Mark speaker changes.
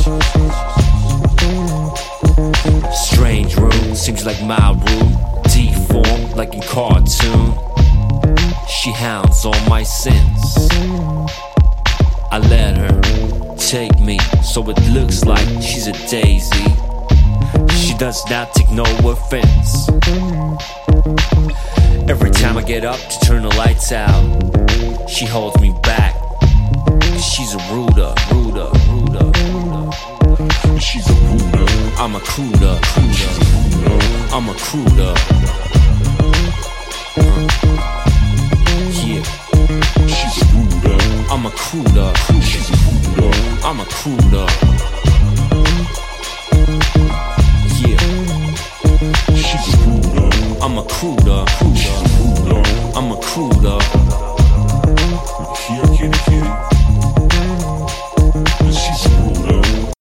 Speaker 1: Strange room, seems like my room, deformed like in cartoon. She hounds all my sins. I let her take me, so it looks like she's a daisy. She does not take no offense. Every time I get up to turn the lights out, she holds me back. She's a ruder. She's a ruder. I'm a cruder. I'm a cruder. Yeah. She's a ruder. I'm a cruder. She's a ruder. I'm a cruder. Yeah. She's a ruder. I'm a cruder. I'm a cruder.